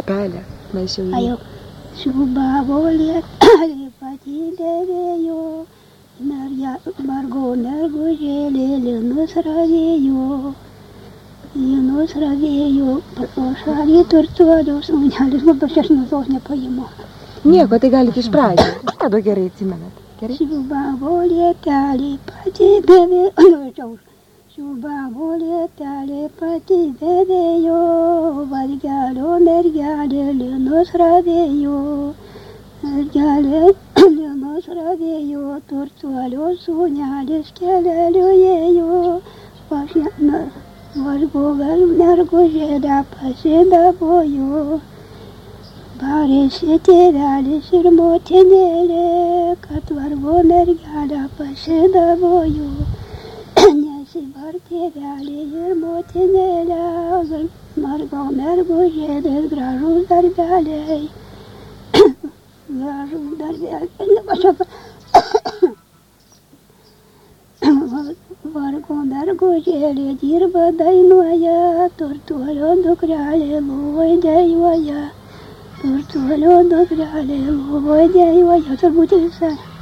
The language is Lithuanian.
Pelė, mes jau jį. Šubavo lietalį patydėvėjo, margo mergužėlė linus ravėjo, pro šalį turtuolių sūnelis, bet aš nuos nepaimu. Nieko, tai galite iš pradžių. Tada gerai atsimenat. Gerai? Šubavo lietalį patydėvėjo, Šubavo lietalį patydėvėjo, vargelio mergelė linus ravėjo. Mergelė linus ravėjo, turtuolio sūnelis keleliu ėjo. Vargo mergužėlę pasidavojo. Barėsi tėvelis ir motinėlė, kad vargo mergelę pasidavojo. Nesibar tėvelė ir motinėlė, margo mergužėlės gražus darbeliai. Gražus darbeliai. Vargo mergužėlė dirba dainuoja, turtuolio dukrelė lovoj dejuoja. Turtuolio dukrelė lovoj dejuoja, turbūt visai.